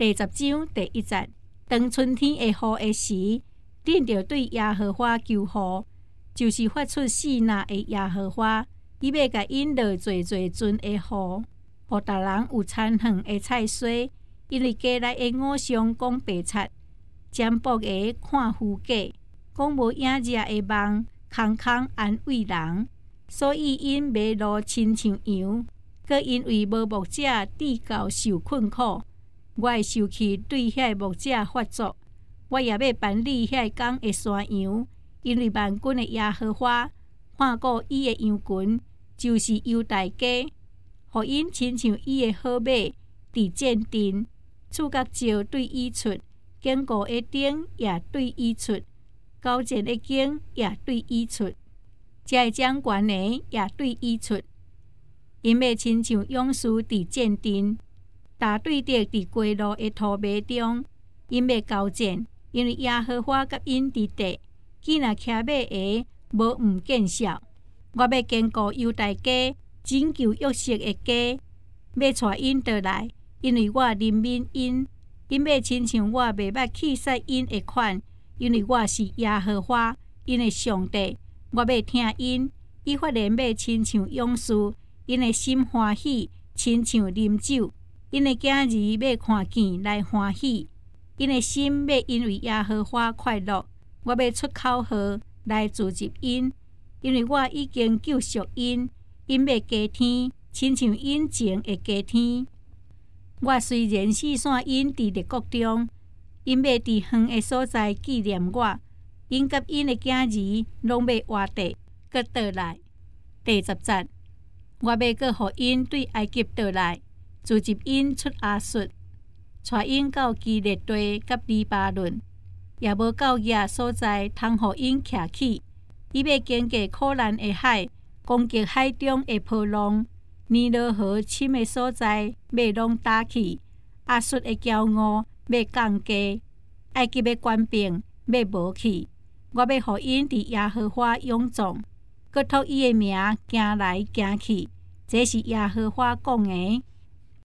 第10章第1節，當春天會雨的時，恁就對耶和華求雨，就是發出示納的耶和華，伊要甲因落濟濟陣的雨，互逐人有產飯的菜蔬，因為家內的偶像講白賊，占卜的看虛假，講無影日的夢，空空安慰人，所以因迷路親像羊，閣因為無牧者佇教受困苦。我會受氣對遐牧者發作，我也要辦理遐講的山羊，因為萬軍的耶和華看顧伊的羊群，就是猶大家，互因親像伊的好馬，佇戰陣，觸角石對伊出，堅固的頂也對伊出，高前的經也對伊出，遮個掌權的也對伊出，因要親像勇士佇戰陣。打對敵佇歸路的土馬中，因要交戰，因為耶和華甲因佇地，既若騎馬的無唔見效。我要堅固猶大家，拯救約瑟的家，要帶因倒來，因為我憐憫因，因要親像我袂捌棄殺因的款，因為我是耶和華，因的上帝，我要聽因，伊發言要親像勇士，因的心歡喜，親像啉酒。因的囝兒要看見來歡喜，因的心要因為耶和華快樂。我要出口號來祝福因，因為我已經救贖因，因要加天，親像因前的加天。我雖然四散因佇列國中，因要佇遠的所在紀念我，因甲因的囝兒攏要活地，閣倒來。第10節，我要閣互因對埃及倒來。召集因出亞述，帶因到基列地甲黎巴嫩，也無到野所在，通互因徛起。伊要經過苦難的海，攻擊海中的波浪，尼羅河深的所在，要攏打去。亞述的驕傲要降低，埃及的權柄要無去。我要互因佇耶和華勇壯，閣託伊的名行來行去。這是耶和華講的。